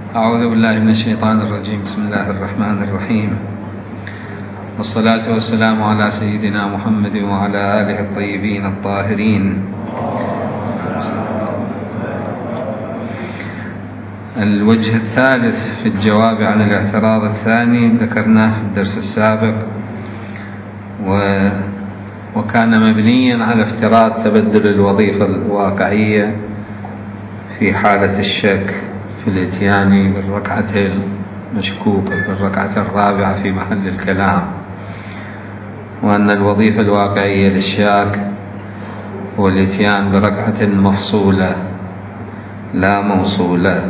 أعوذ بالله من الشيطان الرجيم. بسم الله الرحمن الرحيم، والصلاة والسلام على سيدنا محمد وعلى آله الطيبين الطاهرين. الوجه الثالث في الجواب عن الاعتراض الثاني ذكرناه في الدرس السابق، وكان مبنيا على افتراض تبدل الوظيفة الواقعية في حالة الشك في الاتيان بالركعة المشكوكة بالركعة الرابعة في محل الكلام، وأن الوظيفة الواقعية للشاك هو الاتيان بركعة مفصولة لا موصولة.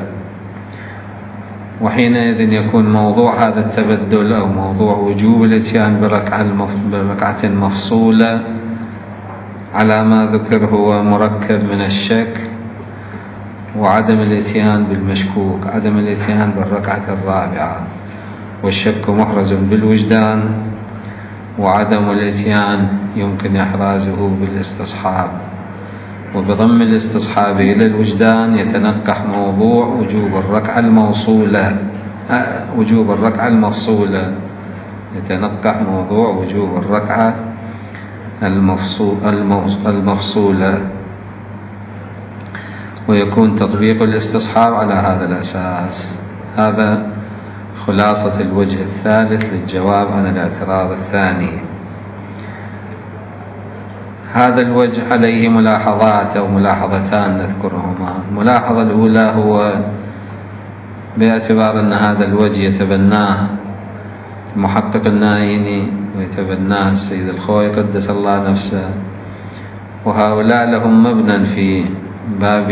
وحينئذ يكون موضوع هذا التبدل أو موضوع وجوب الاتيان بركعة مفصولة على ما ذكر هو مركب من الشك وعدم الاتيان بالمشكوك، عدم الاتيان بالركعة الرابعة، والشك محرز بالوجدان، وعدم الاتيان يمكن إحرازه بالاستصحاب، وبضم الاستصحاب إلى الوجدان يتنقح موضوع وجوب الركعة المفصولة، يتنقح موضوع وجوب الركعة المفصولة، ويكون تطبيق الاستصحاب على هذا الأساس. هذا خلاصة الوجه الثالث للجواب عن الاعتراض الثاني. هذا الوجه عليه ملاحظات أو ملاحظتان نذكرهما. الملاحظة الأولى هو باعتبار أن هذا الوجه يتبناه المحقق النايني ويتبناه السيد الخوي قدس الله نفسه، وهؤلاء لهم مبنى في باب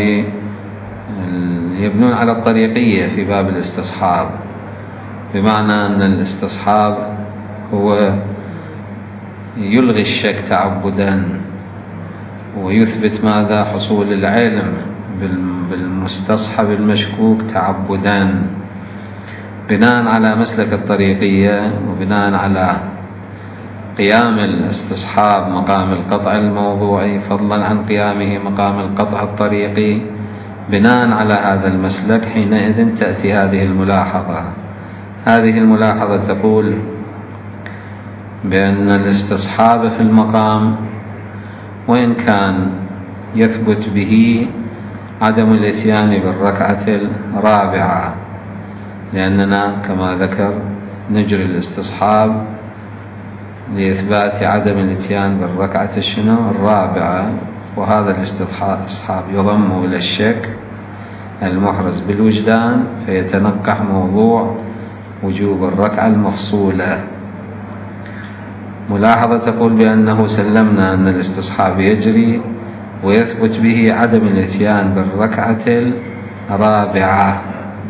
يبنون على الطريقية في باب الاستصحاب، بمعنى أن الاستصحاب هو يلغي الشك تعبدا ويثبت ماذا؟ حصول العلم بالمستصحب المشكوك تعبدا، بناء على مسلك الطريقية وبناء على قيام الاستصحاب مقام القطع الموضوعي فضلا عن قيامه مقام القطع الطريقي. بناء على هذا المسلك حينئذ تأتي هذه الملاحظة. هذه الملاحظة تقول بأن الاستصحاب في المقام وإن كان يثبت به عدم الاتيان بالركعة الرابعة، لأننا كما ذكر نجري الاستصحاب لإثبات عدم الاتيان بالركعة الرابعة، وهذا الاستصحاب يضم إلى الشك المحرز بالوجدان فيتنقح موضوع وجوب الركعة المفصولة. ملاحظة تقول بأنه سلمنا أن الاستصحاب يجري ويثبت به عدم الاتيان بالركعة الرابعة،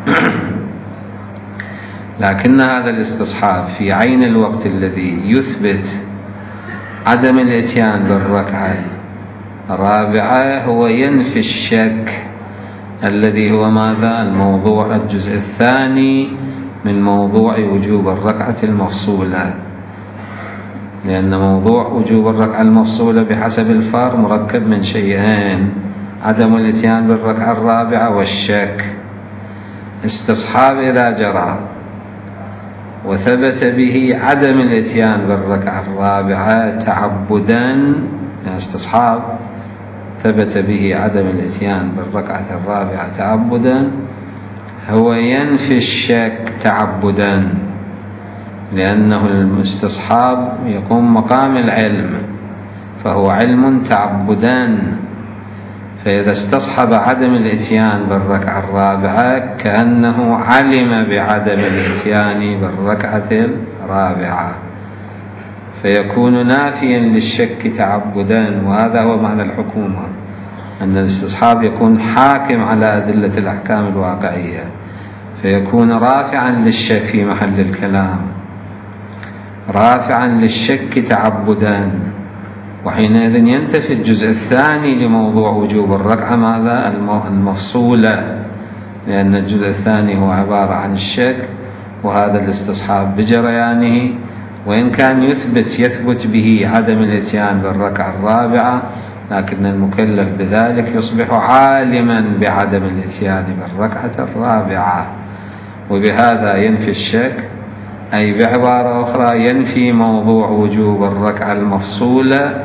لكن هذا الاستصحاب في عين الوقت الذي يثبت عدم الاتيان بالركعة الرابعة هو ينفي الشك الذي هو ماذا؟ الموضوع الجزء الثاني من موضوع وجوب الركعة المفصولة، لأن موضوع وجوب الركعة المفصولة بحسب الفار مركب من شيئين: عدم الاتيان بالركعة الرابعة والشك. استصحاب إذا جرى وثبت به عدم الاتيان بالركعة الرابعة تعبدا، يعني استصحاب ثبت به عدم الاتيان بالركعة الرابعة تعبدا، هو ينفي الشك تعبدا، لأنه الاستصحاب يقوم مقام العلم فهو علم تعبدا، فإذا استصحب عدم الاتيان بالركعة الرابعة كأنه علم بعدم الاتيان بالركعة الرابعة، فيكون نافيا للشك تعبدا. وهذا هو معنى الحكومة، أن الاستصحاب يكون حاكم على أدلة الأحكام الواقعية، فيكون رافعا للشك في محل الكلام، رافعا للشك تعبدا، وحينئذ ينتفي الجزء الثاني لموضوع وجوب الركعة ماذا؟ المفصولة، لأن الجزء الثاني هو عبارة عن الشك، وهذا الاستصحاب بجريانه وإن كان يثبت به عدم الاتيان بالركعة الرابعة، لكن المكلف بذلك يصبح عالما بعدم الاتيان بالركعة الرابعة، وبهذا ينفي الشك، أي بعبارة أخرى ينفي موضوع وجوب الركعة المفصولة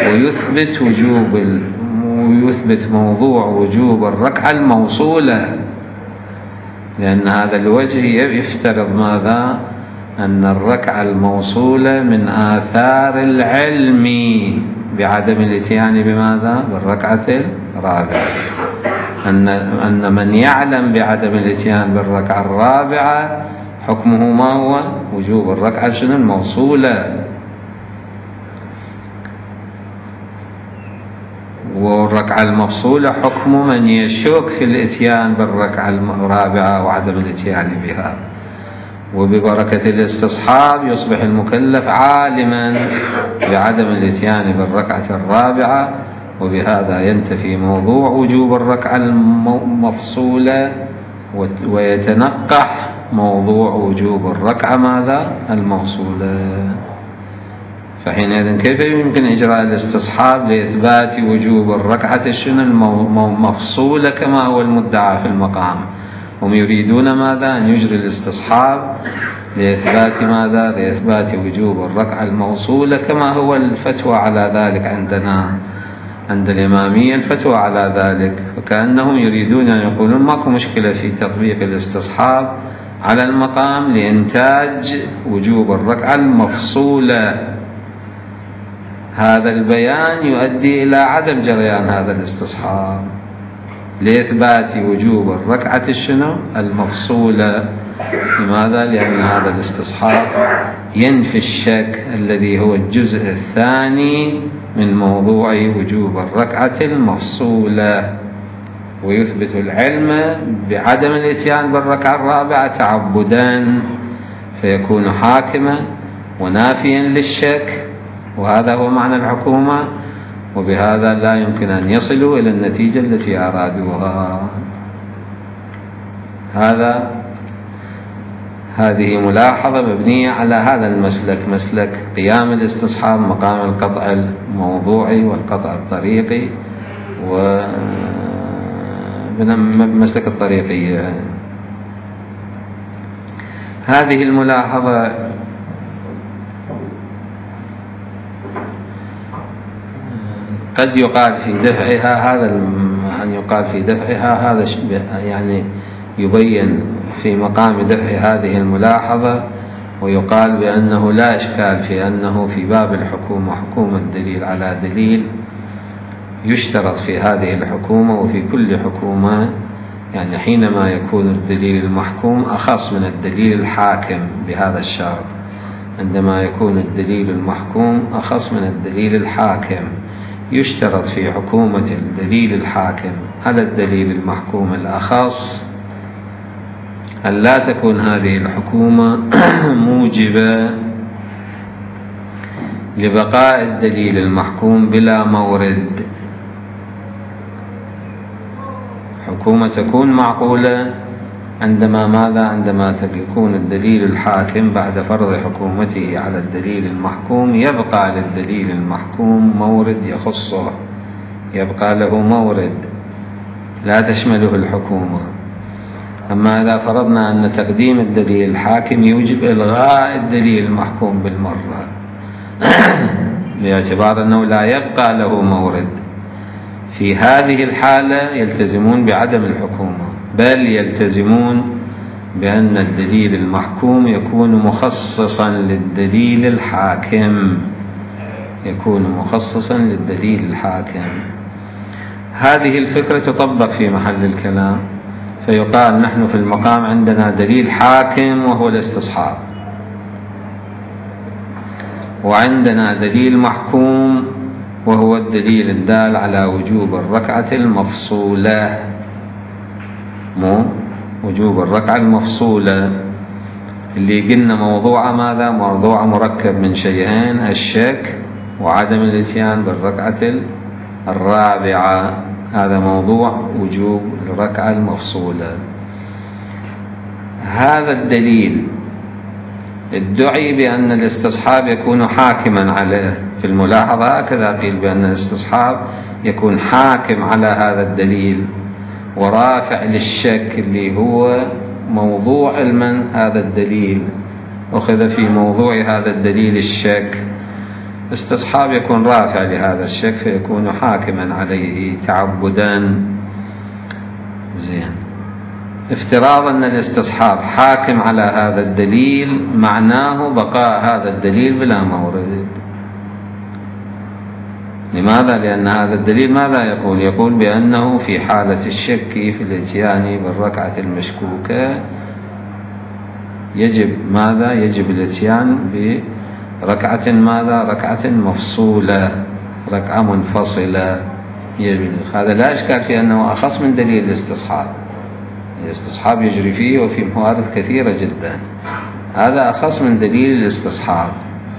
ويثبت موضوع وجوب الركعة الموصولة، لأن هذا الوجه يفترض ماذا؟ أن الركعة الموصولة من آثار العلم بعدم الاتيان بماذا؟ بالركعة الرابعة، أن من يعلم بعدم الاتيان بالركعة الرابعة حكمه ما هو؟ وجوب الركعة الموصولة. والركعة المفصولة حكم من يشك في الاتيان بالركعة الرابعة وعدم الاتيان بها. وببركة الاستصحاب يصبح المكلف عالما بعدم الاتيان بالركعة الرابعة، وبهذا ينتفي موضوع وجوب الركعة المفصولة ويتنقح موضوع وجوب الركعة ماذا؟ الموصولة. فحينئذ كيف يمكن إجراء الاستصحاب لإثبات وجوب الركعة المفصولة كما هو المدعى في المقام؟ هم يريدون ماذا؟ أن يجري الاستصحاب لإثبات ماذا؟ لإثبات وجوب الركعة الموصولة كما هو الفتوى على ذلك عندنا، عند الإمامية الفتوى على ذلك. فكأنهم يريدون أن يقولون ماكو مشكلة في تطبيق الاستصحاب على المقام لإنتاج وجوب الركعة المفصولة. هذا البيان يؤدي إلى عدم جريان هذا الاستصحاب لإثبات وجوب الركعة المفصولة. لماذا؟ لأن هذا الاستصحاب ينفي الشك الذي هو الجزء الثاني من موضوع وجوب الركعة المفصولة، ويثبت العلم بعدم الاتيان بالركعة الرابعة تعبدا، فيكون حاكما ونافيا للشك، وهذا هو معنى الحكومة. وبهذا لا يمكن أن يصلوا إلى النتيجة التي أرادوها. هذه ملاحظة مبنية على هذا المسلك، مسلك قيام الاستصحاب مقام القطع الموضوعي والقطع الطريقي ومسلك الطريقية. هذه الملاحظة قد يقال في دفعها هذا يعني يبين في مقام دفع هذه الملاحظة، ويقال بأنه لا إشكال في أنه في باب الحكومة حكومة دليل على دليل، يشترط في هذه الحكومة وفي كل حكومة، يعني حينما يكون الدليل المحكوم أخص من الدليل الحاكم بهذا الشرط، عندما يكون الدليل المحكوم أخص من الدليل الحاكم، يشترط في حكومة الدليل الحاكم على الدليل المحكوم الأخص أن لا تكون هذه الحكومة موجبة لبقاء الدليل المحكوم بلا مورد. حكومة تكون معقولة عندما يكون الدليل الحاكم بعد فرض حكومته على الدليل المحكوم يبقى للدليل المحكوم مورد يخصه، يبقى له مورد لا تشمله الحكومة. أما إذا فرضنا أن تقديم الدليل الحاكم يوجب إلغاء الدليل المحكوم بالمرة باعتبار أنه لا يبقى له مورد، في هذه الحالة يلتزمون بعدم الحكومة، بل يلتزمون بأن الدليل المحكوم يكون مخصصا للدليل الحاكم، هذه الفكرة تطبق في محل الكلام، فيقال نحن في المقام عندنا دليل حاكم وهو الاستصحاب، وعندنا دليل محكوم وهو الدليل الدال على وجوب الركعة المفصولة. وجوب الركعة المفصولة اللي قلنا موضوع ماذا؟ موضوع مركب من شيئين، الشك وعدم الاتيان بالركعة الرابعة، هذا موضوع وجوب الركعة المفصولة. هذا الدليل ادعي بأن الاستصحاب يكون حاكما عليه، في الملاحظة هكذا قيل بأن الاستصحاب يكون حاكم على هذا الدليل ورافع للشك اللي هو موضوع المنع هذا الدليل، أخذ في موضوع هذا الدليل الشك، استصحاب يكون رافع لهذا الشك فيكون حاكما عليه تعبدا. زين، افتراض أن الاستصحاب حاكم على هذا الدليل معناه بقاء هذا الدليل بلا مورد. لماذا؟ لأن هذا الدليل ماذا يقول؟ يقول بأنه في حالة الشك في الاتيان بالركعة المشكوكة يجب ماذا؟ يجب الاتيان بركعة ماذا؟ ركعة مفصولة، ركعة منفصلة. هذا لا إشكال في أنه أخص من دليل الاستصحاب. الاستصحاب يجري فيه وفي موارد كثيرة جدا، هذا أخص من دليل الاستصحاب.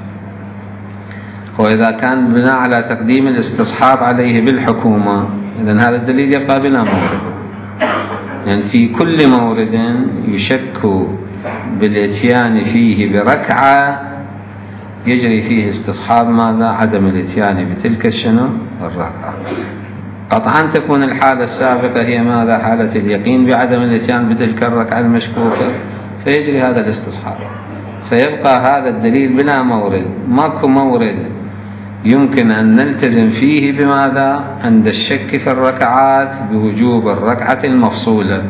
وإذا كان بناء على تقديم الاستصحاب عليه بالحكومة، إذن هذا الدليل يبقى بلا مورد. يعني في كل مورد يشك بالاتيان فيه بركعة يجري فيه استصحاب ماذا؟ عدم الاتيان بتلك الركعة. قطعا تكون الحالة السابقة هي ماذا؟ حالة اليقين بعدم الاتيان بتلك الركعة المشكوكة، فيجري هذا الاستصحاب، فيبقى هذا الدليل بلا مورد. ماكو مورد يمكن أن نلتزم فيه بماذا؟ عند الشك في الركعات بوجوب الركعة المفصولة،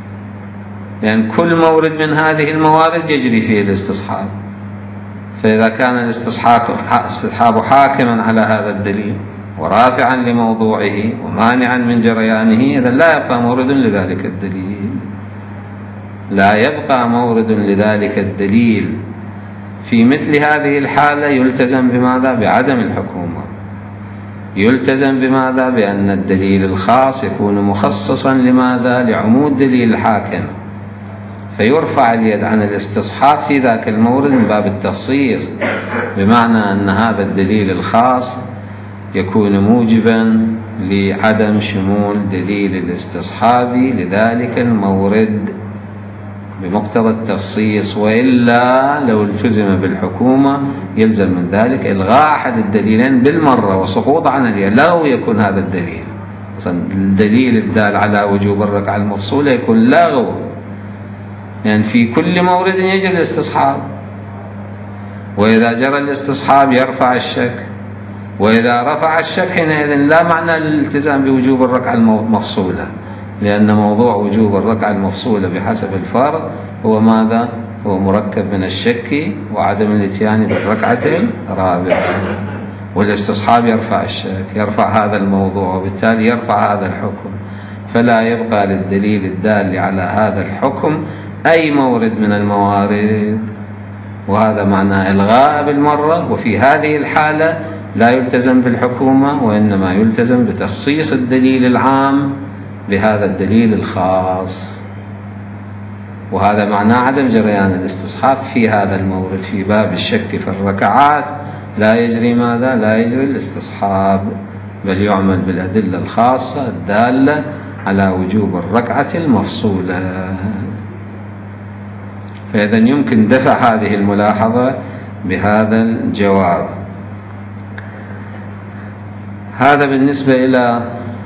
لأن كل مورد من هذه الموارد يجري فيه الاستصحاب. فإذا كان الاستصحاب حاكما على هذا الدليل ورافعا لموضوعه ومانعا من جريانه، إذن لا يبقى مورد لذلك الدليل، لا يبقى مورد لذلك الدليل. في مثل هذه الحالة يلتزم بماذا؟ بعدم الحكومة. يلتزم بماذا؟ بأن الدليل الخاص يكون مخصصا لماذا؟ لعمود دليل الحاكم، فيرفع اليد عن الاستصحاب في ذاك المورد من باب التخصيص، بمعنى أن هذا الدليل الخاص يكون موجبا لعدم شمول دليل الاستصحاب لذلك المورد بمقتضى التخصيص. وإلا لو التزم بالحكومة يلزم من ذلك إلغاء أحد الدليلين بالمرة وسقوط عن اليد. لو يكون هذا الدليل الدليل الدال على وجوب الركعة المفصولة يكون لاغو، يعني في كل مورد يجري الاستصحاب، وإذا جرى الاستصحاب يرفع الشك، وإذا رفع الشك حينئذ لا معنى للالتزام بوجوب الركعة المفصولة، لأن موضوع وجوب الركعة المفصولة بحسب الفرق هو ماذا؟ هو مركب من الشك وعدم الاتيان بالركعة الرابعة، والاستصحاب يرفع الشك، يرفع هذا الموضوع، وبالتالي يرفع هذا الحكم، فلا يبقى للدليل الدال على هذا الحكم أي مورد من الموارد، وهذا معنى إلغاء بالمرة. وفي هذه الحالة لا يلتزم بالحكومة، وإنما يلتزم بتخصيص الدليل العام بهذا الدليل الخاص، وهذا معنى عدم جريان الاستصحاب في هذا المورد. في باب الشك في الركعات لا يجري ماذا؟ لا يجري الاستصحاب، بل يعمل بالأدلة الخاصة الدالة على وجوب الركعة المفصولة. فإذا يمكن دفع هذه الملاحظة بهذا الجواب. هذا بالنسبة إلى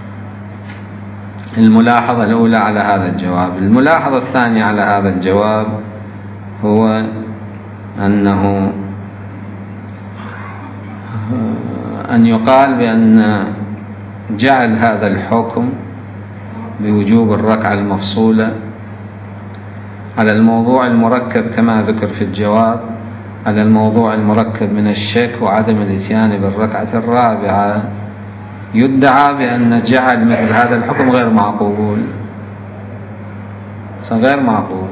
الملاحظة الأولى على هذا الجواب. الملاحظة الثانية على هذا الجواب هو أنه أن يقال بأن جعل هذا الحكم بوجوب الركعة المفصولة على الموضوع المركب كما ذكر في الجواب، على الموضوع المركب من الشك وعدم الاتيان بالركعة الرابعة، يدعى بأن جعل مثل هذا الحكم غير معقول، غير معقول.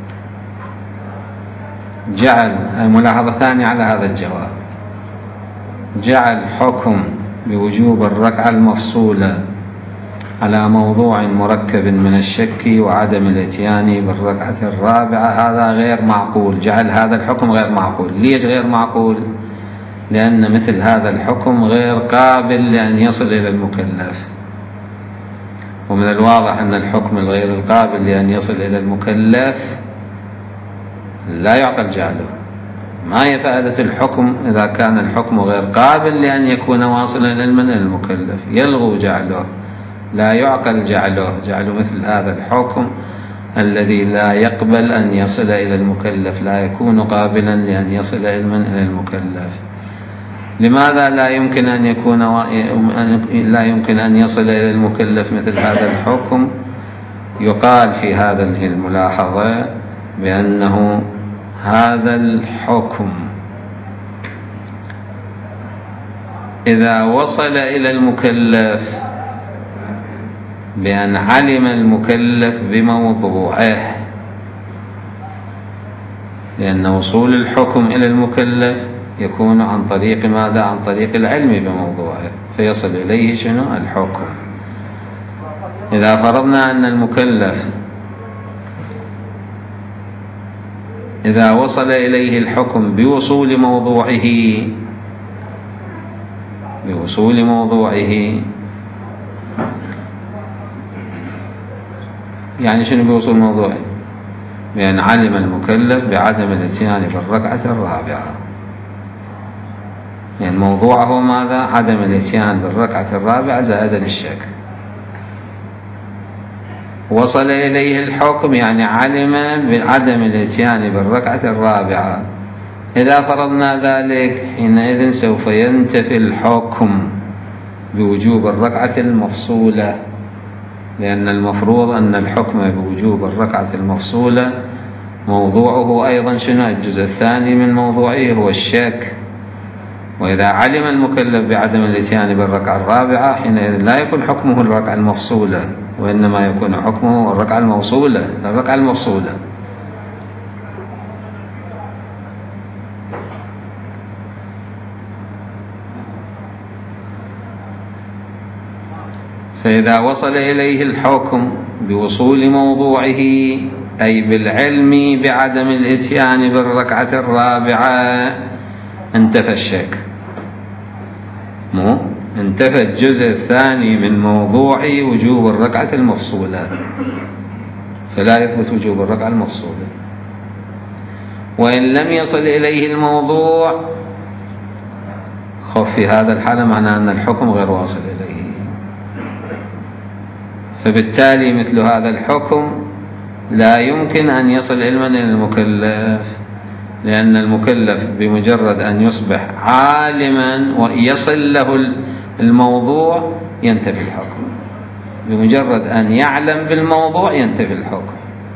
جعل ملاحظة ثانية على هذا الجواب، جعل حكم بوجوب الركعة المفصولة على موضوع مركب من الشك وعدم الاتيان بالركعة الرابعة، هذا غير معقول. جعل هذا الحكم غير معقول. ليش غير معقول؟ لأن مثل هذا الحكم غير قابل لأن يصل إلى المكلف، ومن الواضح أن الحكم الغير القابل لأن يصل إلى المكلف لا يعقل جعله. ما هي فائدة الحكم إذا كان الحكم غير قابل لأن يكون واصلا إلى المكلف؟ يلغو جعله، لا يعقل جعله مثل هذا الحكم الذي لا يقبل أن يصل إلى المكلف، لا يكون قابلا لأن يصل علما إلى المكلف. لماذا لا يمكن أن يصل إلى المكلف مثل هذا الحكم؟ يقال في هذه الملاحظة بأنه هذا الحكم إذا وصل إلى المكلف بأن علم المكلف بموضوعه، لأن وصول الحكم إلى المكلف يكون عن طريق ماذا؟ عن طريق العلم بموضوعه، فيصل إليه شنو؟ الحكم. إذا فرضنا أن المكلف إذا وصل إليه الحكم بوصول موضوعه، يعني شنو بوصول موضوعه؟ بأن علم المكلف بعدم الاتيان بالركعة الرابعة، يعني موضوعه ماذا؟ عدم الاتيان بالركعة الرابعة زائدا الشك. وصل إليه الحكم يعني علم بعدم الاتيان بالركعة الرابعة. إذا فرضنا ذلك حينئذ سوف ينتفي الحكم بوجوب الركعة المفصولة، لأن المفروض أن الحكم بوجوب الركعة المفصولة موضوعه أيضا شنو؟ الجزء الثاني من موضوعه هو الشك. وإذا علم المكلف بعدم الاتيان بالركعة الرابعة حينئذ لا يكون حكمه الركعة المفصولة، وإنما يكون حكمه الركعة المفصولة. فإذا وصل إليه الحكم بوصول موضوعه أي بالعلم بعدم الاتيان بالركعة الرابعة انتفى الشك، انتفى الجزء الثاني من موضوع وجوب الركعة المفصولة، فلا يثبت وجوب الركعة المفصولة. وإن لم يصل إليه الموضوع خف في هذا الحالة معناه أن الحكم غير واصل إليه، فبالتالي مثل هذا الحكم لا يمكن أن يصل علما إلى المكلف، لأن المكلف بمجرد أن يصبح عالما ويصل له الموضوع ينتفي الحكم، بمجرد أن يعلم بالموضوع ينتفي الحكم.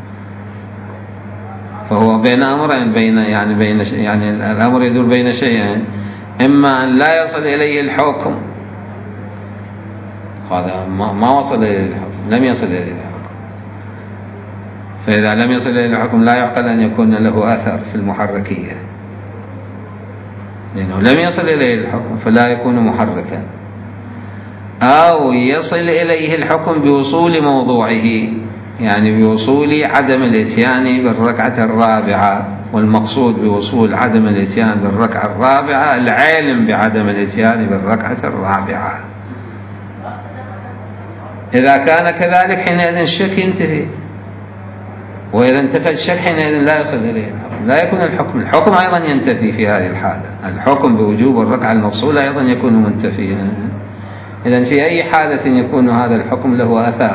فهو بين أمرين، يعني الأمر يدور بين شيئين، إما أن لا يصل إليه الحكم، هذا ما وصل إليه الحكم، لم يصل إليه الحكم، فإذا لم يصل إليه الحكم لا يعقل أن يكون له أثر في المحركية، لأنه لم يصل إليه الحكم فلا يكون محركا. أو يصل إليه الحكم بوصول موضوعه، يعني بوصول عدم الاتيان بالركعة الرابعة، والمقصود بوصول عدم الاتيان بالركعة الرابعة العلم بعدم الاتيان بالركعة الرابعة. إذا كان كذلك حينئذ الشك ينتهي، وإذا انتفى الشك حينئذ لا يصل إليه الحكم، لا يكون الحكم أيضا ينتفي في هذه الحالة، الحكم بوجوب الركعة المفصولة أيضا يكون منتفيا. إذن في أي حالة يكون هذا الحكم له أثار؟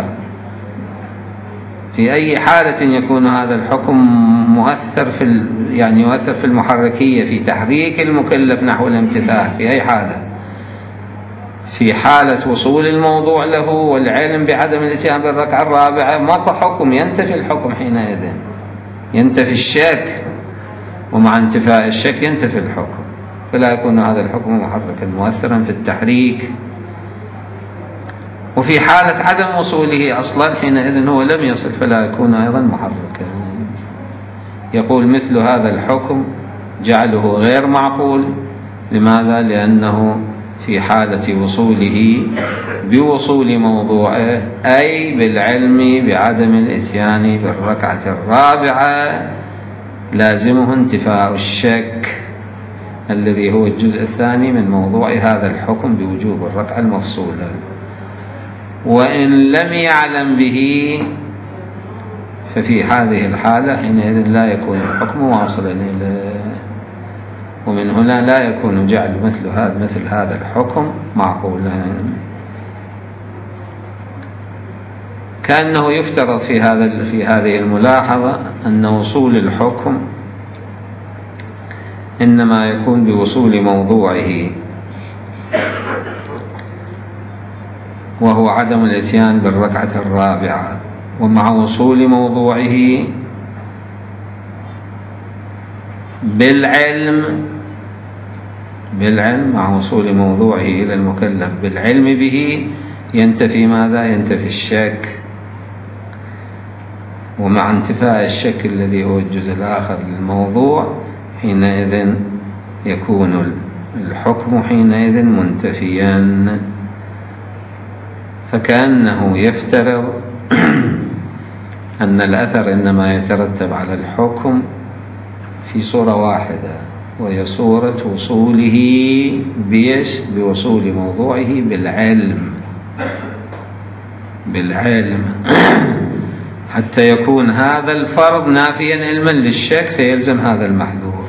في أي حالة يكون هذا الحكم مؤثر يؤثر في المحركية، في تحريك المكلف نحو الامتثال؟ في أي حالة؟ في حالة وصول الموضوع له والعلم بعدم الاتيان بالركعة الرابعة ماكو حكم، ينتفي الحكم حينئذ، ينتفي الشك، ومع انتفاء الشك ينتفي الحكم، فلا يكون هذا الحكم محركا مؤثرا في التحريك. وفي حالة عدم وصوله أصلا حينئذ هو لم يصل فلا يكون أيضا محركا. يقول مثل هذا الحكم جعله غير معقول. لماذا؟ لأنه في حالة وصوله بوصول موضوعه أي بالعلم بعدم الاتيان بالركعة الرابعة لازمه انتفاء الشك الذي هو الجزء الثاني من موضوع هذا الحكم بوجوب الركعة المفصولة. وإن لم يعلم به ففي هذه الحالة حينئذ لا يكون الحكم واصلا إليه، ومن هنا لا يكون جعل مثل هذا الحكم معقولا. كأنه يفترض في هذه الملاحظة أن وصول الحكم إنما يكون بوصول موضوعه، وهو عدم الإتيان بالركعة الرابعة، ومع وصول موضوعه بالعلم مع وصول موضوعه إلى المكلف بالعلم به ينتفي ماذا؟ ينتفي الشك. ومع انتفاء الشك الذي هو الجزء الآخر للموضوع حينئذ يكون الحكم حينئذ منتفيا. فكأنه يفترض أن الأثر إنما يترتب على الحكم في صورة واحدة، وهي صورة وصوله بوصول موضوعه بالعلم حتى يكون هذا الفرض نافيا علما للشك، فيلزم هذا المحذور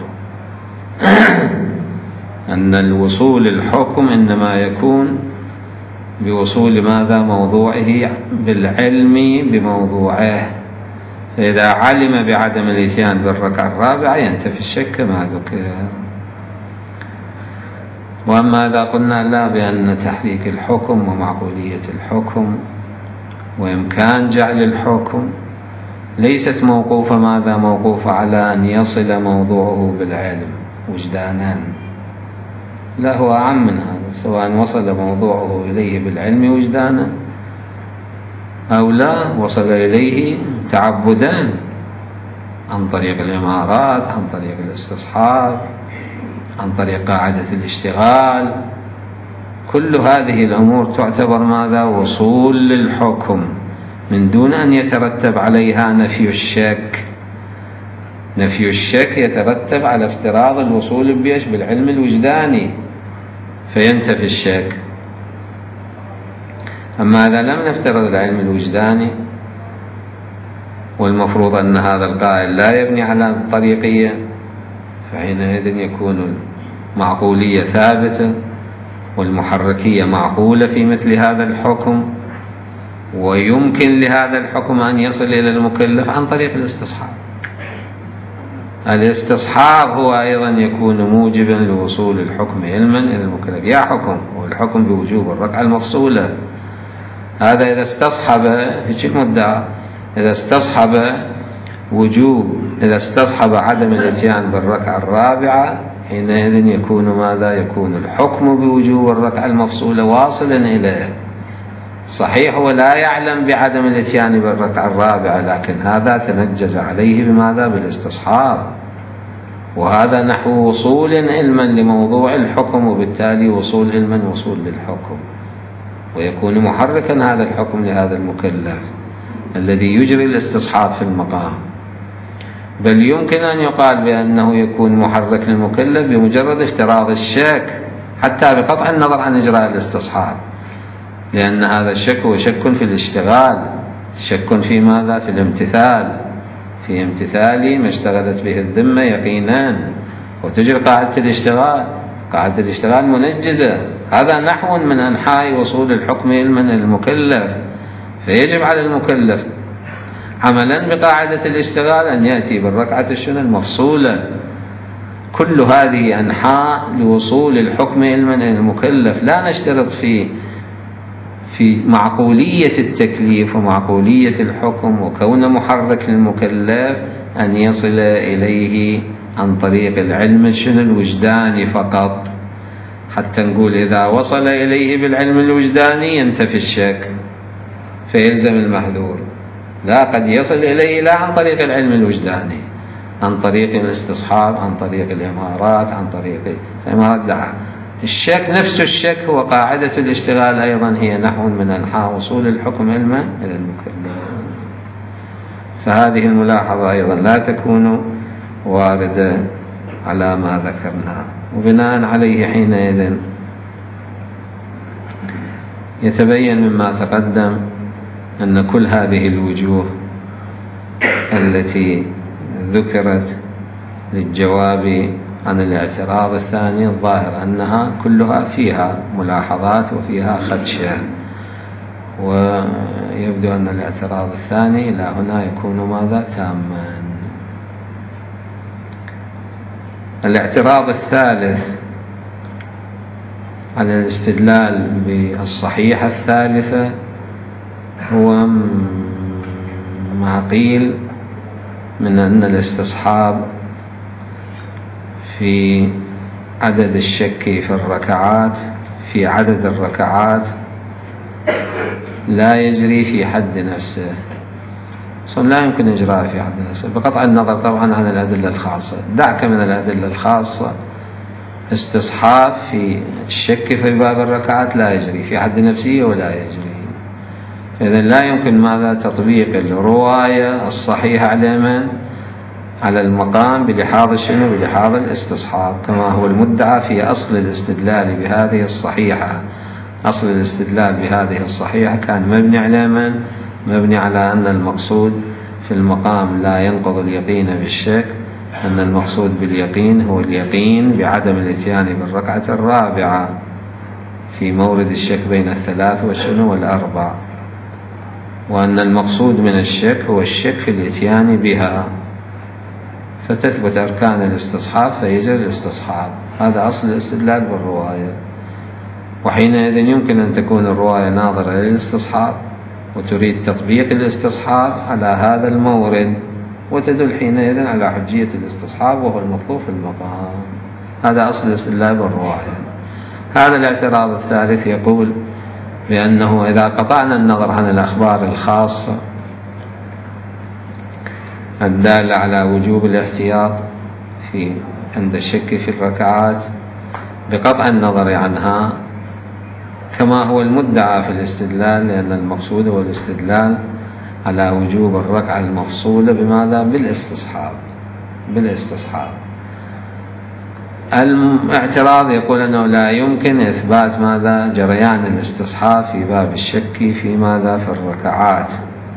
أن الوصول الحكم إنما يكون بوصول ماذا؟ موضوعه بالعلم بموضوعه. فإذا علم بعدم الإتيان بالركعة الرابعة ينتفي الشك كما ذكر. وأما إذا قلنا لا، بأن تحريك الحكم ومعقولية الحكم وإمكان جعل الحكم ليست موقوفة ماذا؟ موقوفة على أن يصل موضوعه بالعلم وجدانا، لا، هو أعم من هذا، سواء وصل موضوعه إليه بالعلم وجدانا أو لا، وصل إليه تعبدا عن طريق الإمارات، عن طريق الاستصحاب، عن طريق قاعدة الاشتغال. كل هذه الأمور تعتبر ماذا؟ وصول للحكم من دون أن يترتب عليها نفي الشك. نفي الشك يترتب على افتراض الوصول بالعلم الوجداني فينتفي الشك. أما إذا لم نفترض العلم الوجداني والمفروض أن هذا القائل لا يبني على الطريقية، فحينئذ يكون المعقولية ثابتة والمحركية معقولة في مثل هذا الحكم، ويمكن لهذا الحكم أن يصل إلى المكلف عن طريق الاستصحاب. الاستصحاب هو أيضا يكون موجبا لوصول الحكم علما إلى المكلف. يا حكم، والحكم بوجوب الركعة المفصولة، هذا إذا استصحب هيك المدعى، إذا استصحب عدم الاتيان بالركعة الرابعة حينئذ يكون ماذا؟ يكون الحكم بوجوب الركعة المفصولة واصلا إليه. صحيح هو لا يعلم بعدم الاتيان بالركعة الرابعة، لكن هذا تنجز عليه بماذا؟ بالاستصحاب، وهذا نحو وصول علما لموضوع الحكم، وبالتالي وصول علما وصول للحكم، ويكون محركا هذا الحكم لهذا المكلف الذي يجري الاستصحاب في المقام. بل يمكن أن يقال بأنه يكون محرك للمكلف بمجرد افتراض الشك، حتى بقطع النظر عن إجراء الاستصحاب، لأن هذا الشك هو شك في الاشتغال، شك في ماذا؟ في الامتثال، في امتثال ما اشتغلت به الذمة يقينا، وتجري قاعدة الاشتغال. قاعدة الاشتغال منجزة، هذا نحو من أنحاء وصول الحكم علما المكلف، فيجب على المكلف عملا بقاعدة الاشتغال أن يأتي بالركعة المفصولة. كل هذه أنحاء لوصول الحكم علما المكلف، لا نشترط في معقولية التكليف ومعقولية الحكم وكون محرك للمكلف أن يصل إليه عن طريق العلم الوجداني فقط، حتى نقول إذا وصل إليه بالعلم الوجداني ينتفي الشك فيلزم المحذور. لا، قد يصل إليه لا عن طريق العلم الوجداني، عن طريق الاستصحاب، عن طريق الإمارات، عن طريق الإمارات دعا. الشك نفس الشك هو قاعدة الاشتغال أيضا، هي نحو من أنحاء وصول الحكم علما إلى المكلف. فهذه الملاحظة أيضا لا تكون واردة على ما ذكرنا، وبناء عليه حينئذ يتبين مما تقدم أن كل هذه الوجوه التي ذكرت للجواب عن الاعتراض الثاني الظاهر أنها كلها فيها ملاحظات وفيها خدشة، يبدو أن الاعتراض الثاني إلى هنا يكون ماذا؟ تاما. الاعتراض الثالث على الاستدلال بالصحيحة الثالثة هو ما قيل من أن الاستصحاب في عدد الشك في الركعات في عدد الركعات لا يجري في حد نفسه، لا يمكن إجراءه في حد نفسه بقطع النظر طبعا عن الأدلة الخاصة. دعك من الأدلة الخاصة، استصحاب في الشك في باب الركعات لا يجري في حد نفسه ولا يجري. إذن لا يمكن ماذا؟ تطبيق الرواية الصحيحة على من؟ على المقام بلحاظ شنو؟ بلحاظ الاستصحاب، كما هو المدعى في أصل الاستدلال بهذه الصحيحة. أصل الاستدلال بهذه الصحيحة كان مبني على من؟ مبني على أن المقصود في المقام لا ينقض اليقين بالشك، أن المقصود باليقين هو اليقين بعدم الاتيان بالركعة الرابعة في مورد الشك بين الثلاث والشنو والأربع، وأن المقصود من الشك هو الشك في الاتيان بها، فتثبت أركان الاستصحاب فيجري الاستصحاب. هذا أصل الاستدلال بالرواية. وحينئذ يمكن أن تكون الرواية ناظرة للاستصحاب وتريد تطبيق الاستصحاب على هذا المورد، وتدل حينئذ على حجية الاستصحاب وهو المطلوب في المقام. هذا أصل الاستدلال بالرواية. هذا الاعتراض الثالث يقول بأنه إذا قطعنا النظر عن الأخبار الخاصة الدالة على وجوب الاحتياط عند الشك في الركعات بقطع النظر عنها كما هو المدعى في الاستدلال، لأن المقصود هو الاستدلال على وجوب الركعة المفصولة بماذا؟ بالاستصحاب. الاعتراض يقول أنه لا يمكن إثبات ماذا؟ جريان الاستصحاب في باب الشك في ماذا؟ في الركعات،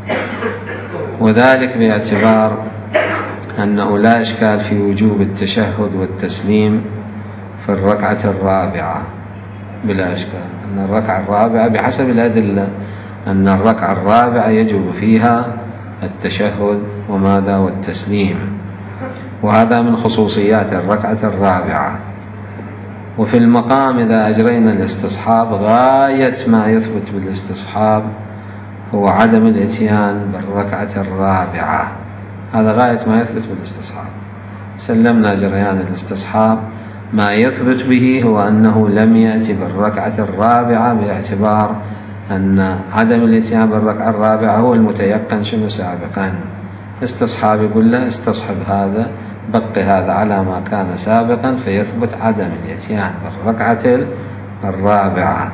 وذلك باعتبار أنه لا إشكال في وجوب التشهد والتسليم في الركعة الرابعة، بلا إشكال أن الركعة الرابعة بحسب الأدلة أن الركعة الرابعة يجب فيها التشهد وماذا؟ والتسليم، وهذا من خصوصيات الركعة الرابعة. وفي المقام إذا أجرينا الاستصحاب غاية ما يثبت بالاستصحاب هو عدم الاتيان بالركعة الرابعة، هذا غاية ما يثبت بالاستصحاب. سلمنا جريان الاستصحاب، ما يثبت به هو أنه لم يأتي بالركعة الرابعة باعتبار أن عدم الاتيان بالركعة الرابعة هو المتيقن شنو سابقا. استصحاب يقول له استصحب هذا، بقي هذا على ما كان سابقا، فيثبت عدم الاتيان بالركعة الرابعة.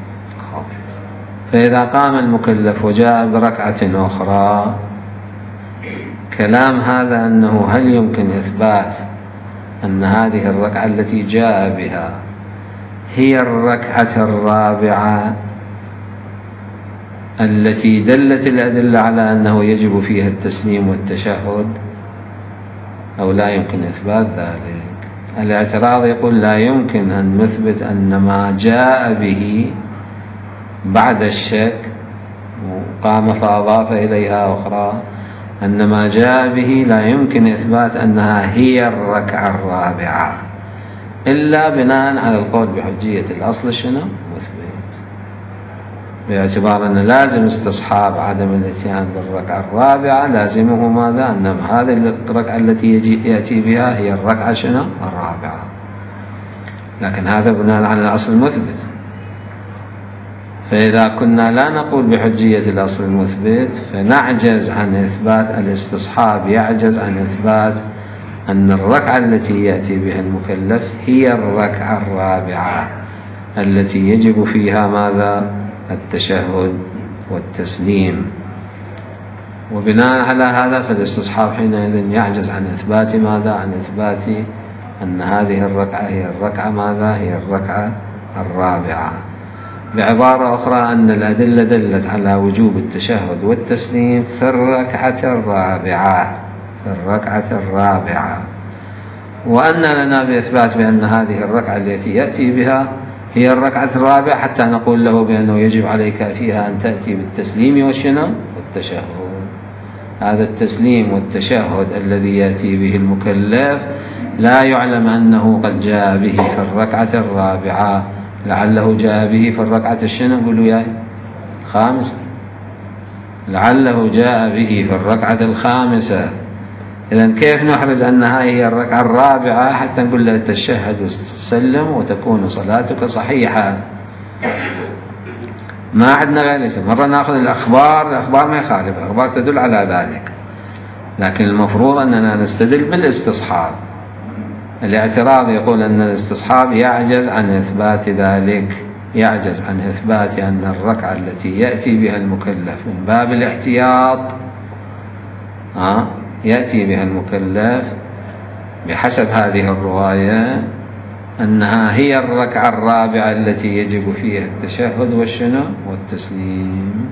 فإذا قام المكلف وجاء بركعة أخرى، كلام هذا أنه هل يمكن إثبات أن هذه الركعة التي جاء بها هي الركعة الرابعة التي دلت الأدلة على أنه يجب فيها التسليم والتشهد، أو لا يمكن إثبات ذلك؟ الاعتراض يقول لا يمكن أن نثبت أن ما جاء به بعد الشك وقام فأضاف إليها أخرى، أن ما جاء به لا يمكن إثبات أنها هي الركعة الرابعة إلا بناء على القول بحجية الأصل شنو؟ مثبت، باعتبار أن لازم استصحاب عدم الاتيان بالركعة الرابعة لازمه ماذا؟ أن هذه الركعة التي يأتي بها هي الركعة شنو؟ الرابعة. لكن هذا بناء على الأصل المثبت. فإذا كنا لا نقول بحجية الأصل المثبت فنعجز عن إثبات الاستصحاب، يعجز عن إثبات أن الركعة التي يأتي بها المكلف هي الركعة الرابعة التي يجب فيها ماذا؟ التشهد والتسليم. وبناء على هذا فالاستصحاب حينئذ يعجز عن إثبات ماذا؟ عن إثبات أن هذه الركعة هي الركعة ماذا؟ هي الركعة الرابعة. بعبارة أخرى أن الأدلة دلت على وجوب التشهد والتسليم في الركعة الرابعة، وأن لنا بإثبات بأن هذه الركعة التي يأتي بها هي الركعة الرابعة حتى نقول له بأنه يجب عليك فيها أن تأتي بالتسليم والشنو والتشهد. هذا التسليم والتشهد الذي يأتي به المكلف لا يعلم أنه قد جاء به في الركعة الرابعة، لعله جاء به في الركعة الشنو قولوا ياي خامسة، لعله جاء به في الركعة الخامسة. إذن كيف نحرز أنها هي الركعة الرابعة حتى نقول له تشهد وتسلم وتكون صلاتك صحيحة؟ ما عندنا غير اسم. مرة نأخذ الأخبار ما يخالف، الأخبار تدل على ذلك، لكن المفروض أننا نستدل بالاستصحاب. الاعتراض يقول أن الاستصحاب يعجز عن إثبات ذلك، يعجز عن إثبات أن الركعة التي يأتي بها المكلف من باب الاحتياط يأتي بها المكلف بحسب هذه الرواية أنها هي الركعة الرابعة التي يجب فيها التشهد والشنو والتسليم.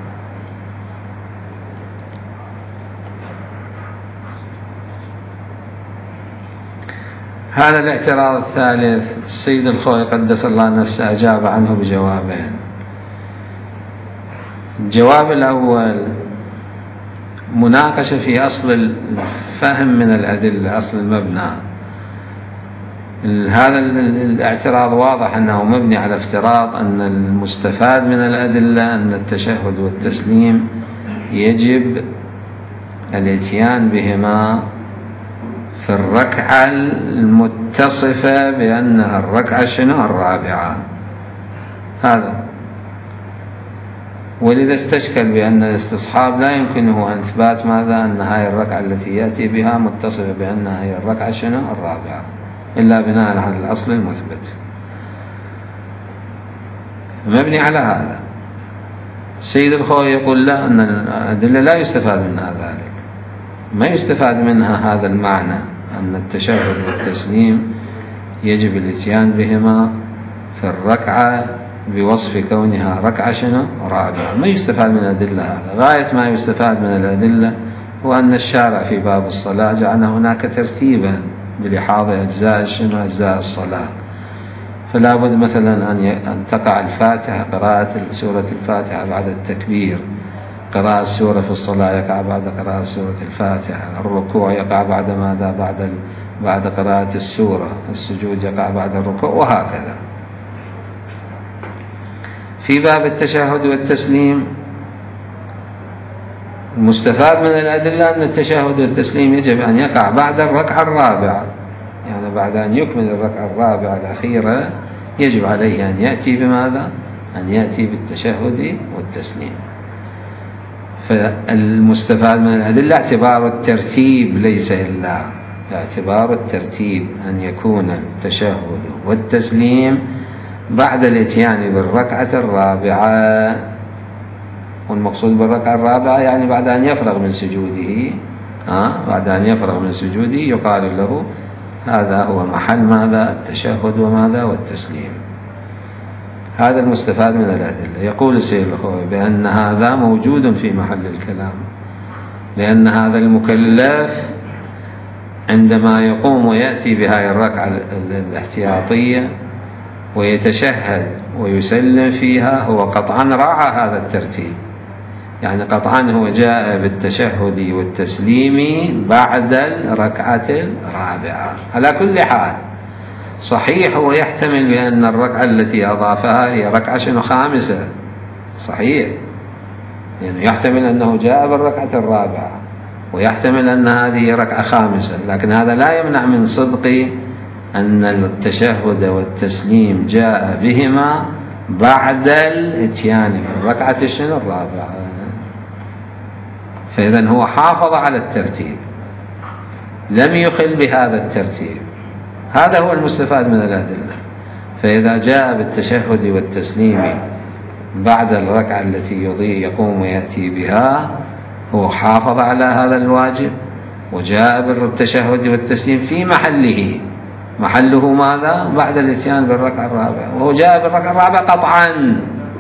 هذا الاعتراض الثالث السيد الخوئي قدس الله نفسه أجاب عنه بجوابين. الجواب الأول مناقشة في أصل الفهم من الأدلة، أصل المبنى. هذا الاعتراض واضح أنه مبني على افتراض أن المستفاد من الأدلة أن التشهد والتسليم يجب الاتيان بهما في الركعة المتصفة بأنها الركعة شنو الرابعة. هذا ولذا استشكل بأن الاستصحاب لا يمكنه أن إثبات ماذا أن هذه الركعة التي يأتي بها متصفة بأنها هي الركعة شنو الرابعة إلا بناء على الأصل المثبت. مبني على هذا السيد الخوئي يقول لا، أن الأدلة لا يستفاد منها ذلك، ما يستفاد منها هذا المعنى أن التشهد والتسليم يجب الاتيان بهما في الركعة بوصف كونها ركعة شنو رابعة. ما يستفاد من الأدلة هذا. غاية ما يستفاد من الأدلة هو أن الشارع في باب الصلاة جعل هناك ترتيبا بلحاظ أجزاء شنو أجزاء الصلاة. فلا بد مثلا أن تقع الفاتحة، قراءة سورة الفاتحة بعد التكبير، قراءة السورة في الصلاة يقع بعد قراءة سورة الفاتحة، الركوع يقع بعد ماذا بعد قراءة السورة، السجود يقع بعد الركوع، وهكذا. في باب التشهد والتسليم المستفاد من الأدلة أن التشهد والتسليم يجب أن يقع بعد الركعة الرابعة، يعني بعد أن يكمل الركعة الرابعة الأخيرة يجب عليه أن يأتي بماذا؟ أن يأتي بالتشهد والتسليم. فالمستفاد من الأدلة اعتبار الترتيب ليس إلا اعتبار الترتيب، أن يكون التشهد والتسليم بعد الاتيان بالركعة الرابعة. والمقصود بالركعة الرابعة يعني بعد أن يفرغ من سجوده، بعد أن يفرغ من سجوده يقال له هذا هو محل ماذا التشهد وماذا والتسليم. هذا المستفاد من الأدلة. يقول السيد الخوئي بأن هذا موجود في محل الكلام، لأن هذا المكلف عندما يقوم ويأتي بهذه الركعة الاحتياطية ويتشهد ويسلم فيها هو قطعا راعى هذا الترتيب، يعني قطعا هو جاء بالتشهد والتسليم بعد الركعة الرابعة. على كل حال صحيح هو يحتمل بأن الركعة التي أضافها هي ركعة شنو خامسة، صحيح، يعني يحتمل أنه جاء بالركعة الرابعة ويحتمل أن هذه ركعة خامسة، لكن هذا لا يمنع من صدق أن التشهد والتسليم جاء بهما بعد الاتيان بالركعة شنو الرابعة. فإذن هو حافظ على الترتيب، لم يخل بهذا الترتيب. هذا هو المستفاد من الأدلة. فإذا جاء بالتشهد والتسليم بعد الركعة التي يقوم ويأتي بها هو حافظ على هذا الواجب وجاء بالتشهد والتسليم في محله ماذا بعد الاتيان بالركعة الرابعة، وهو جاء بالركعة الرابعة قطعا،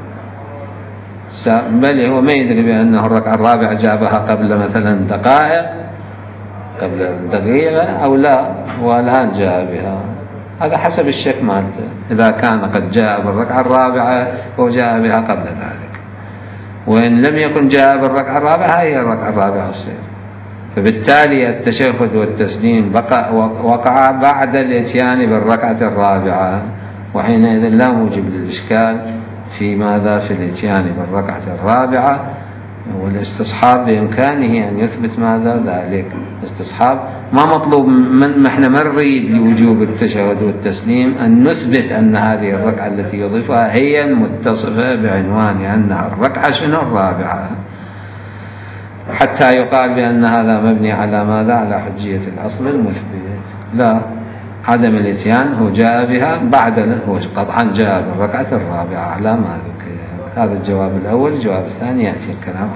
بل هو ما يدري بأنه الركعة الرابعة جابها قبل مثلا دقائق، قبل دقيقة أو لا، والآن جاء بها. هذا حسب الشك مالته، إذا كان قد جاء بالركعة الرابعة وجاء بها قبل ذلك، وإن لم يكن جاء بالركعة الرابعة هي الركعة الرابعة الصير. فبالتالي التشهد والتسليم وقع بعد الاتيان بالركعة الرابعة، وحينئذ لا موجب للإشكال في ماذا؟ في الاتيان بالركعة الرابعة. والاستصحاب بإمكانه أن يثبت ماذا؟ ذلك استصحاب. ما مطلوب ما احنا ما نريد لوجوب التشهد والتسليم أن نثبت أن هذه الركعة التي يضيفها هي المتصفة بعنوان أنها الركعة شنو؟ الرابعة، حتى يقال بأن هذا مبني على ماذا؟ على حجية الأصل المثبت. لا، عدم الاتيان هو جاء بها بعد، هو قطعا جاء بالركعة الرابعة على ما ذكر. هذا الجواب الأول. الجواب الثاني يأتي الكلام